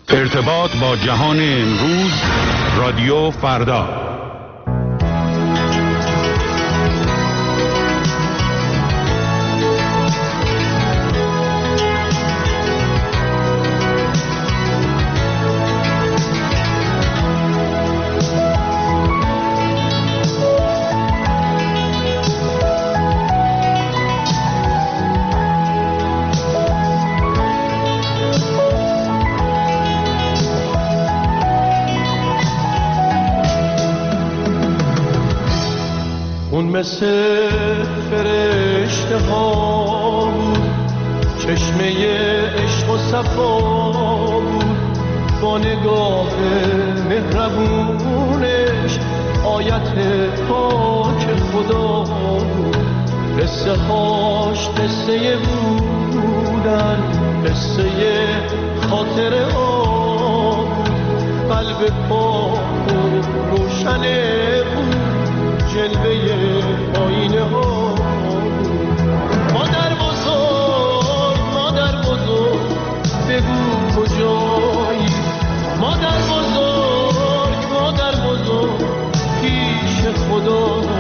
ارتباط با جهان امروز، رادیو فردا. مثل فرشته ها بود، چشمه عشق و صفا بود، با نگاه مهربونش آیت پاک خدا بود. قصه هاش قصه بودن، قصه خاطره ها بود، قلب پاک و روشنه بود، جلوه آینه ها. مادر بزرگ، مادر بزرگ، بگو کجایی؟ مادر بزرگ، مادر بزرگ، پیش خدایی.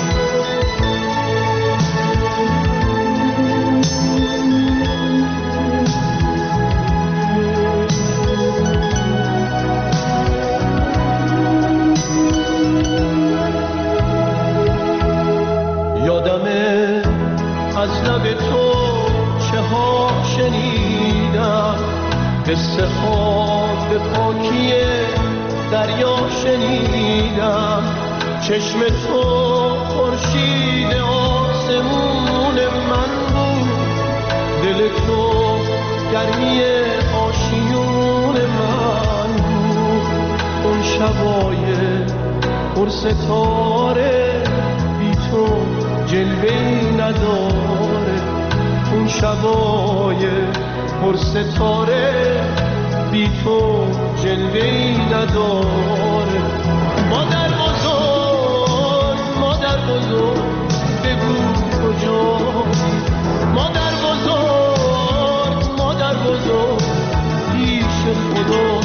از لب تو چه ها شنیدم، قصه ها به پاکی دریا شنیدم. چشم تو خورشید آسمون من بود، دل تو گرمی آشیون من بود. اون شبای پر ستاره بی تو جلوه‌ای نداره، اون شبای پر ستاره بی تو جلوه‌ای نداره. مادر بزرگ، مادر بزرگ، بگو کجایی؟ مادر بزرگ، مادر بزرگ، پیش خدا.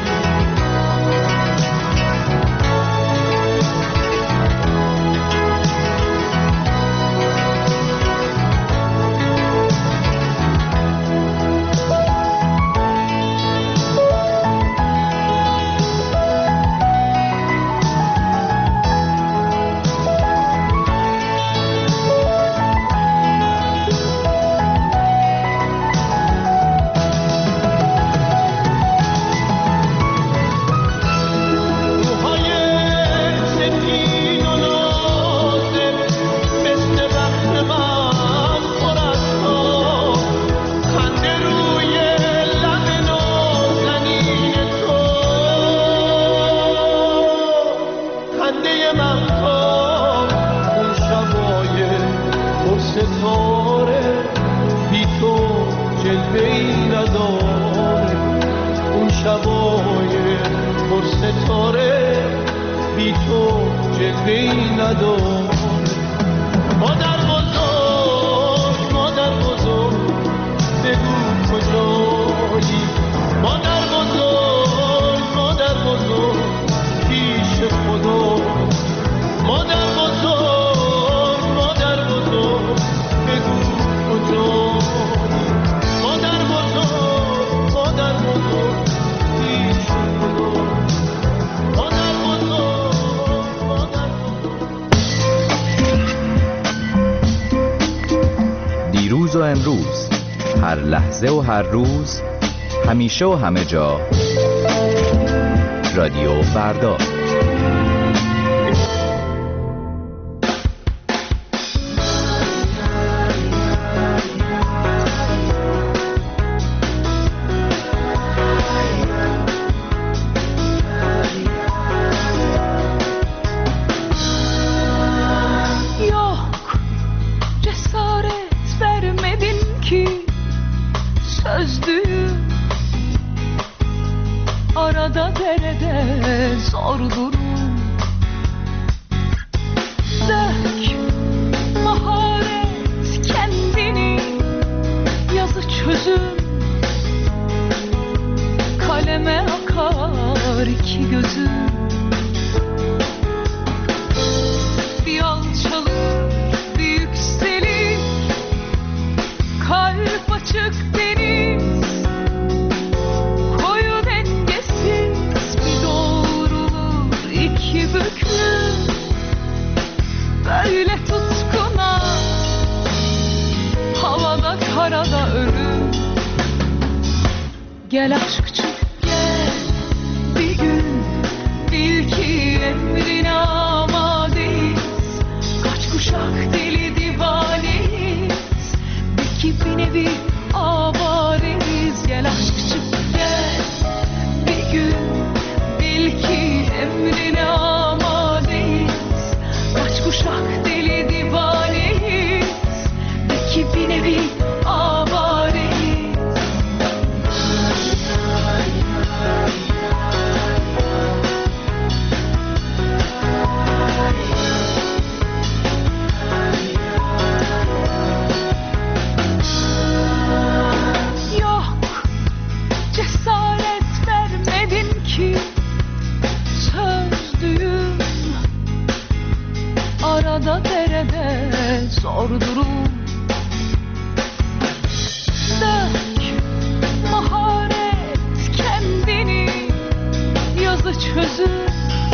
امروز، هر لحظه و هر روز، همیشه و همه جا، رادیو فردا. Arada derede zor durum, dök maharet kendini, yazı çözüm kaleme iki gözüm. Bir alçalır, bir yükselir, kalp açık deniz, koyu dengesiz, bir doğrulur iki büklüm. Böyle tutkuna, havada karada ölüm. Gel aşkçım gel, bir gün bil ki emrine amadeyiz. Kaç kuşak deli divaneyiz, bil ki bir nevi avareyiz. Gel aşkçım gel, bir gün bil ki emrine amadeyiz. Kaç kuşak deli divaneyiz, bil ki bir nevi avareyiz. Yok, cesaret vermedin ki sözlüğüm. Arada derede zor durum. Dök maharet kendini, yazı çözüm.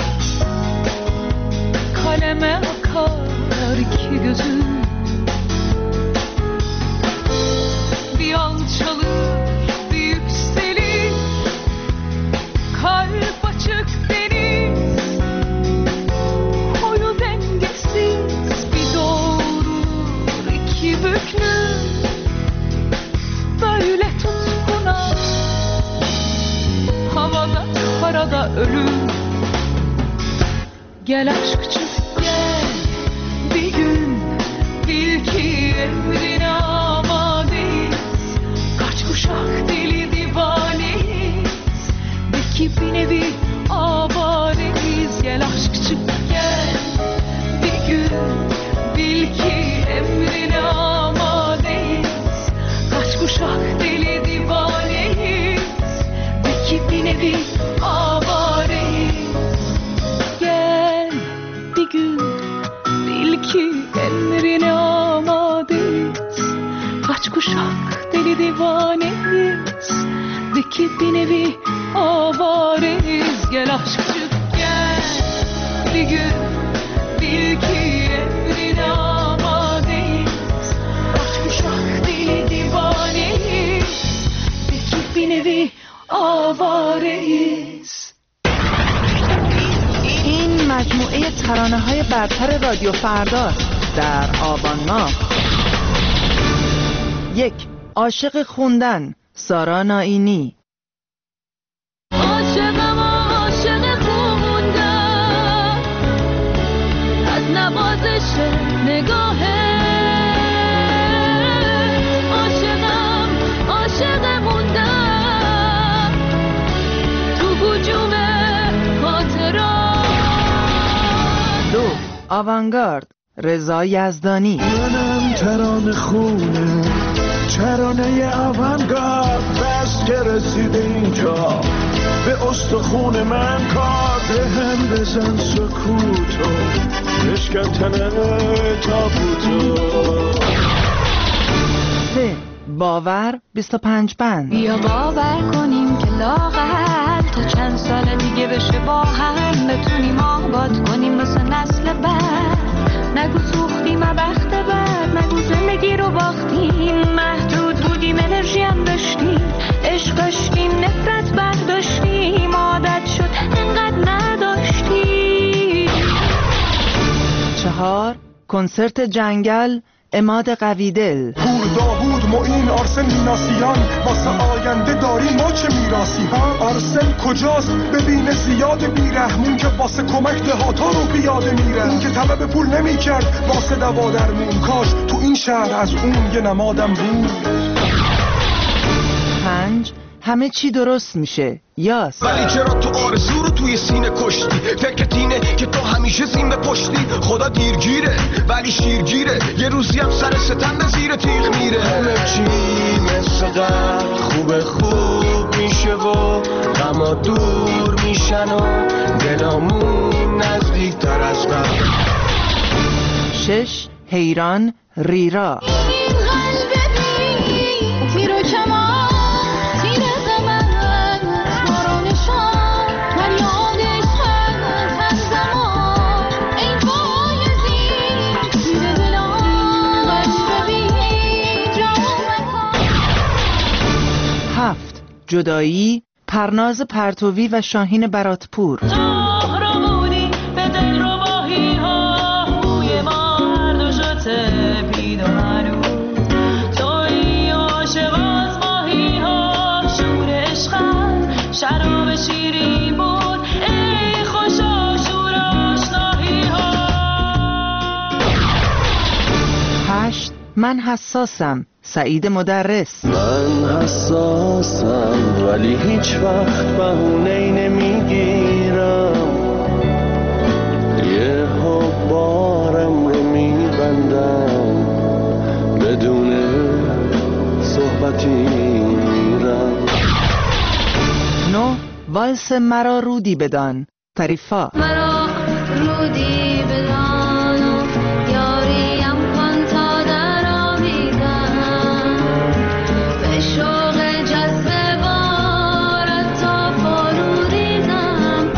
Kaleme akar iki gözüm. Bir alçalır, bir yükselir, kalp açık deniz, koyu dengesiz, bir doğrulur iki büklüm. Böyle tutkuna, havada karada ölüm. Gel aşkçım gel, bir gün bil ki emrine amadeyiz. Kaç kuşak deli divaneyiz, bil ki bir nevi avareyiz. Gel aşkçım gel, bir gün bil ki emrine amadeyiz. Kaç kuşak deli divaneyiz, bil ki bir nevi avareyiz. Gel bir gün bil ki emrine amadeyiz. Kaç kuşak deli divaneyiz, bil ki bir nevi avareyiz. Gel aşkçım gel, bir gün bil ki emrine amadeyiz. Kaç kuşak deli divaneyiz, bil ki bir nevi avareyiz. این مجموعه ترانه‌های برتر رادیو فرداست در آبان ماه. 1. عاشق خوندن، سارا نائینی. عاشقم عاشق خوندن، از نوازش نگاهه. عاشقم عاشق موندن، تو هجوم خاطرات. 2. آوانگارد، رضا یزدانی. منم ترانه خونه، ترانه آوانگارد. بس که رسیده اینجا به استخون من کار، به هم بزن سکوتو، بشکن تنه تابوتو. 3. باور 25 بند. بیا باور کنیم که لاغر تا چند سال دیگه بشه با هم بتونیم آباد کنیم واسه نسل بعد. نگو سوختیم بخت بعد، نگو زندگی رو باختیم، محدود بودیم انرژی هم داشتیم، عشق داشتیم نفرت برداشتیم، عادت شد انقدر نداشتیم. 4. کنسرت جنگل، عماد قویدل. پور داوود معین آرسن میناسیان، واسه آینده داریم ما چه میراسی ها. آرسن کجاست ببینه زیاد بیرحمون که واسه کمک دهاتا رو بیاده میره. اون که طلب پول نمی کرد واسه دوا درمون، کاش تو این شهر از اون یه نمادم بود. 5. همه چی درست میشه، یاس. ولی چرا تو آرزو رو توی سینه کشتی؟ فکرت اینه که تو همیشه زین به پشتی. خدا دیرگیره ولی شیرگیره، یه روزی هم سر ستم به زیر تیغ میره. همه چی مثل قبل خوب میشه و غما دور میشه. میشن و دلامون نزدیک تر از قبل. 6. حیران ریرا. جدایی پرناز پرتوی و شاهین براتپور. شراب شیرین بود ای خوشا شور آشنایی ها. 8. من حساسم سعید مدرس. من حساسم ولی هیچ وقت بهونه‌ای نمیگیرم، یه بارم رو میبندم بدون صحبتی میرم. 9. والس مرا رودی بدان فریفا. مرا رودی بدان و یاریم کن تا در آمیزم، به شوق جذب بارت تا فروریزم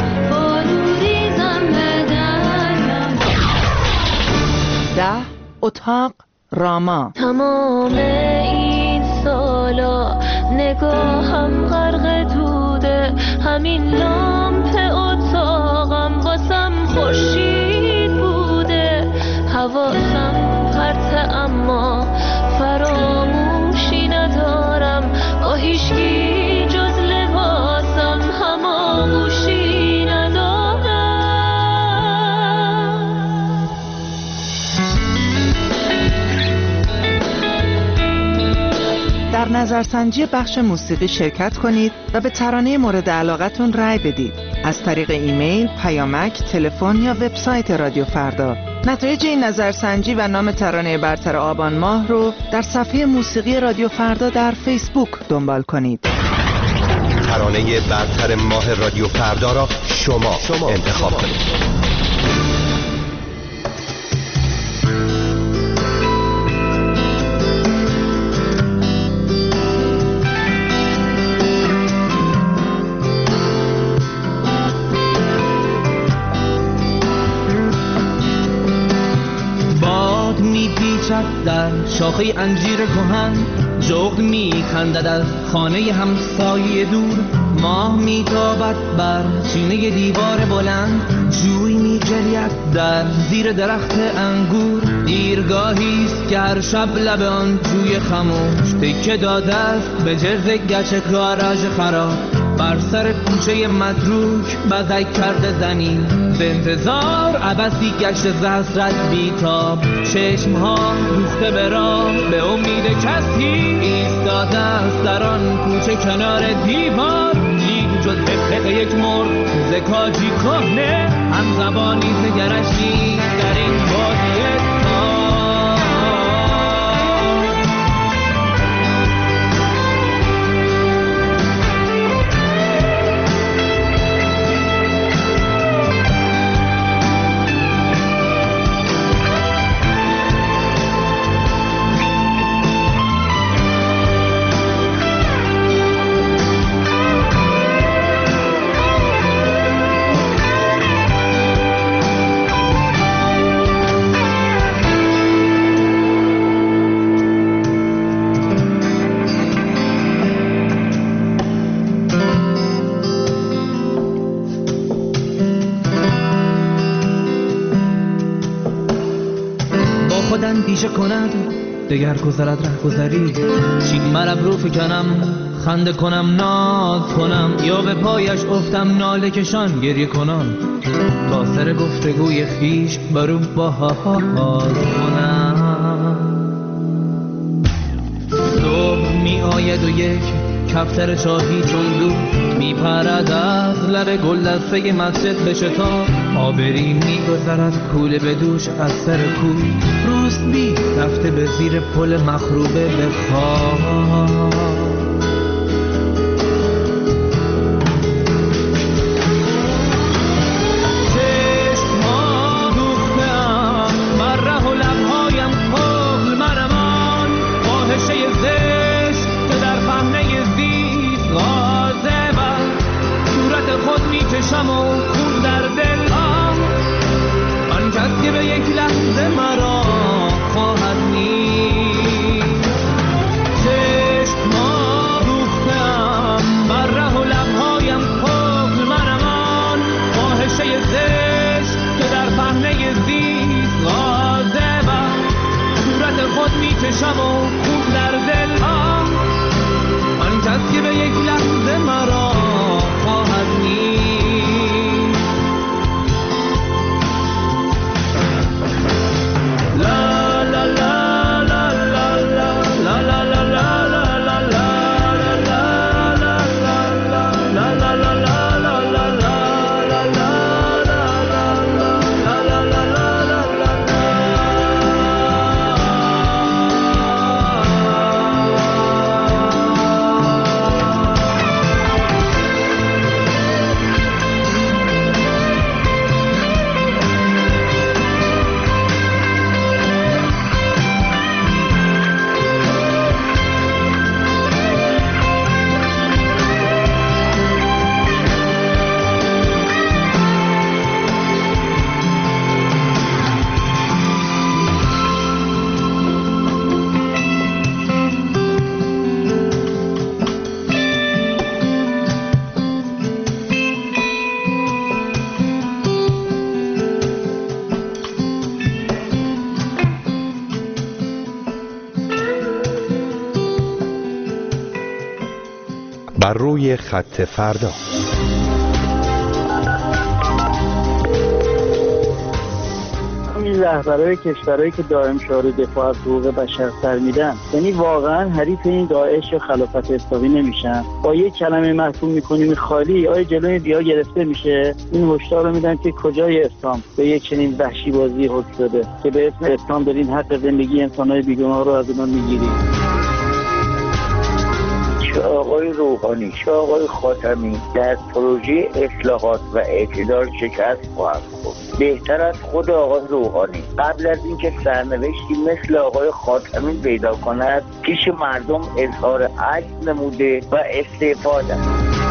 به درم. 10. اتاق راما. تمام این سالا نگاهم غرق توده، همین لامپ اتاقم واسم خورشید بوده، حواسم پرته اما فراموشی ندارم، با هیچکی جز لباسم هماغوشی ندارم. در نظرسنجی بخش موسیقی شرکت کنید و به ترانه مورد علاقتون رأی بدید از طریق ایمیل، پیامک، تلفن یا وبسایت رادیو فردا. نتایج این نظرسنجی و نام ترانه برتر آبان ماه رو در صفحه موسیقی رادیو فردا در فیسبوک دنبال کنید. ترانه برتر ماه رادیو فردا را شما انتخاب کنید. در شاخه انجیر کهن جغد می‌خندد از خانه همسایه دور، ماه میتابد بر سینه دیوار بلند، جوی می‌جرید در زیر درخت انگور. دیرگاهیست که هر شب لب آن جوی خموش تکه داده است به جرز گچ گاراژ خراب. بر سر کوچه متروک بزک کرده زنی به انتظار عبثی گشت ز حسرت بیتاب. چشمها دوخته به راه به امید کسی ایستاده است در آن کوچه کنار دیوار، لیک جز حقیق یک مرغ زکاجی کهنه هم زبانی نگرش نیست در این بادیه. پیشه کند دگر گذرد ره گذری، چین مرب رو فکنم خنده کنم ناز کنم، یا به پایش افتم ناله کشان گریه کنم، تا سر گفتگوی خیش برو باز کنم. صبح می آید و یک کفتر چاهی چون دو می پرد از لب گل دسته مسجد به شتاب، آبری می گذرد کوله به دوش از سر کوی، روسبی رفته به زیر پل مخروبه به خواب. میکشم و خون در دل آن کس که به یک لحظه مرا خواهد نیست. چشم‌ها دوختم بر ره و لبهایم کفل منمان فاحشه زشت که در پهنه زیست غاضبم صورت خود میکشم و خون در دل آن کس که به یک لحظه مرا خواهد نیست. بر روی خط فردا. این رهبرای کشورهایی که دائم شعار دفاع از حقوق بشر سر میدن، یعنی واقعا حریف این داعش یا خلافت اسلامی نمیشن. با یک کلمه محکوم میکنیم خالی آیا جلوی بیا گرفته میشه؟ این هشدار رو میدن که کجای اسلام به یک چنین وحشی بازی حکم شده که به اسم اسلام دارین حق زندگی انسان‌های بیگناه رو از اونها میگیرید. چه آقای روحانی چه آقای خاتمی در پروژه اصلاحات و اعتدال شکست خواهد خورد. بهتر از خود آقای روحانی قبل از اینکه سرنوشتی مثل آقای خاتمی پیدا کند پیش مردم اظهار عجز نموده و استعفا دهد.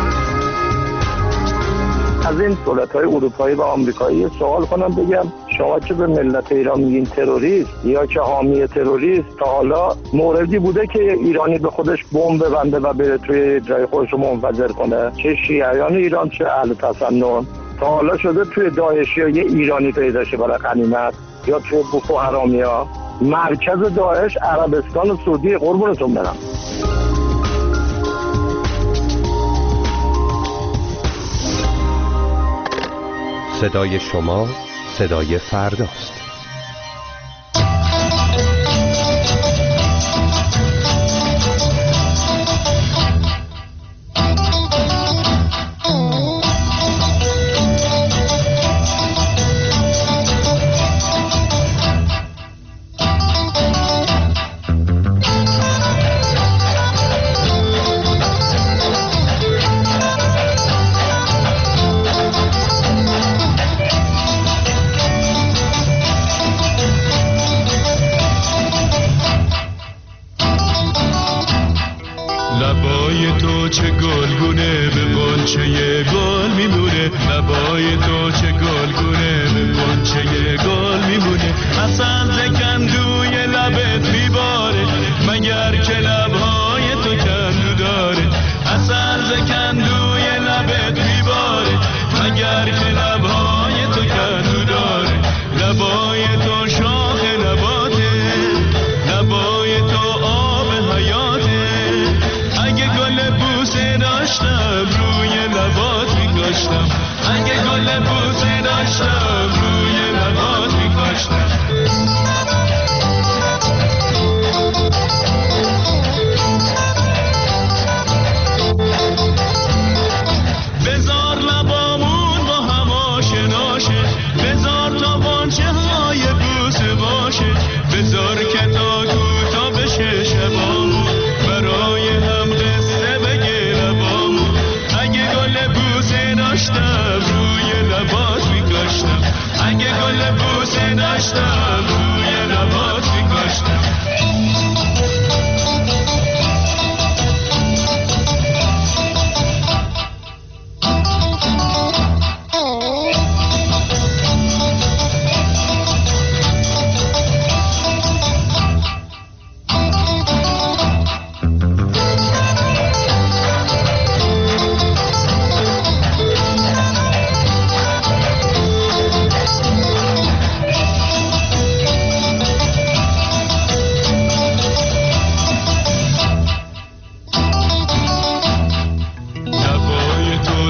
از این دولت‌های اروپایی و آمریکایی سوال کنم بگم شما که به ملت ایران میگین تروریست یا که حامی تروریست، تا حالا موردی بوده که ایرانی به خودش بمب ببنده و بره توی جای خودش رو منفجر کنه؟ چه شیعیان ایران چه اهل تسنن. تا حالا شده توی داعشی ها یه ایرانی پیدا شه برای غنیمت یا توی بوکو حرامیا؟ مرکز داعش عربستان و سعودی. قربونتون برم. صدای شما صدای فرداست.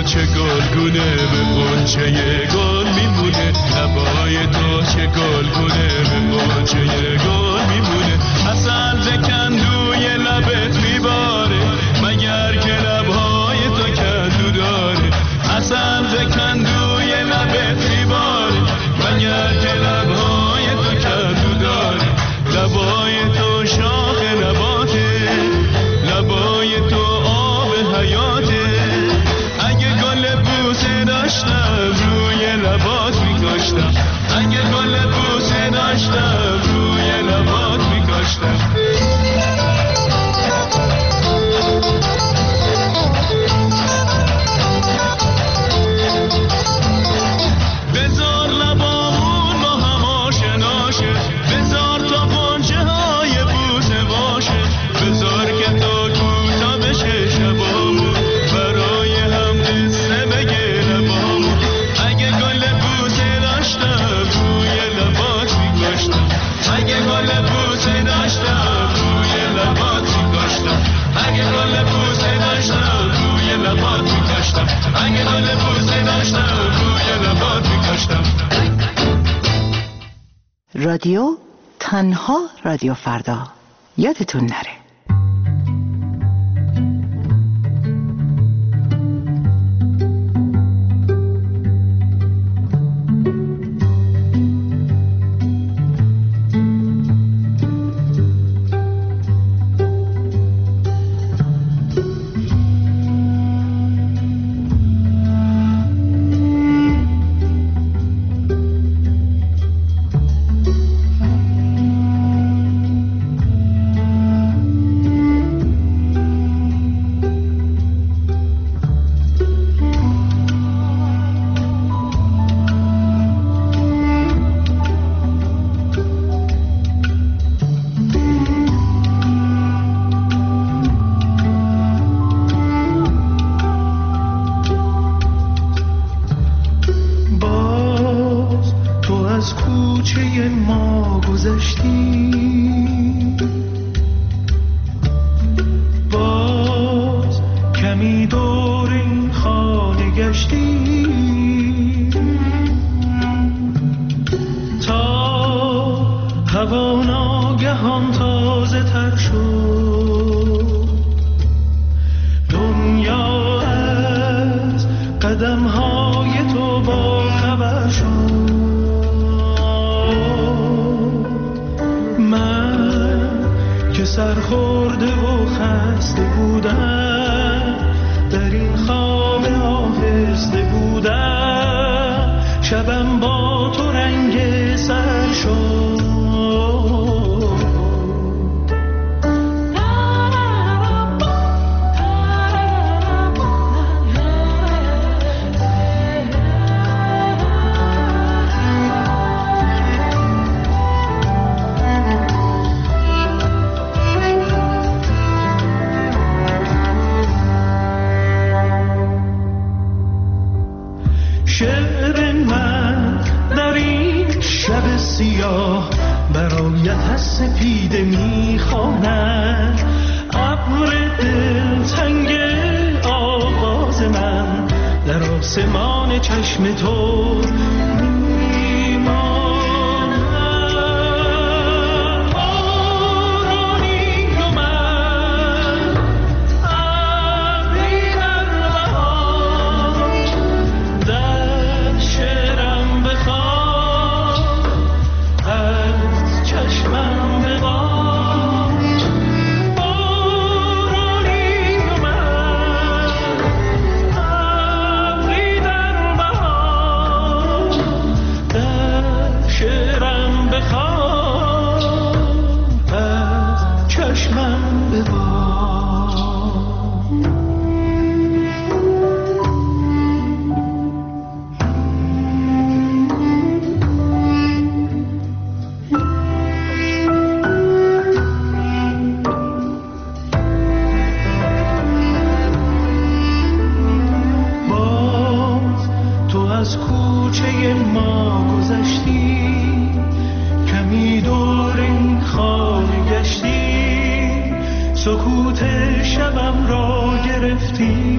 چه گلگونه به غنچه گل میمونه، لبای تو چه گلگونه به غنچه گل میمونه. عسل ز کندوی لبت میباره مگر که لبهای تو کندو داره. عسل ز کندوی لبت میباره مگر که لبهای تو کندو داره. لبای تو شاخ نباته، لبای تو آب حیاته. اگه گل بوسه داشتم روی لبات میکاشتم، اگه گل بوسه داشتم روی لبات میکاشتم. بذار لبامون با هم آشناشه، بذار تا غنچه های بوسه باشه، بذار که تا کوتا بشه شبامون برای هم قصه بگه لبامون. اگه گل بوسه داشتم روی لبات میکاشتم، اگه گل بوسه داشتم روی لبات میکاشتم، اگه گل بوسه داشتم روی لبات میکاشتم، اگه گل بوسه داشتم روی لبات میکاشتم. رادیو تنها رادیو فردا، یادتون نره. سکوت شبم را گرفتی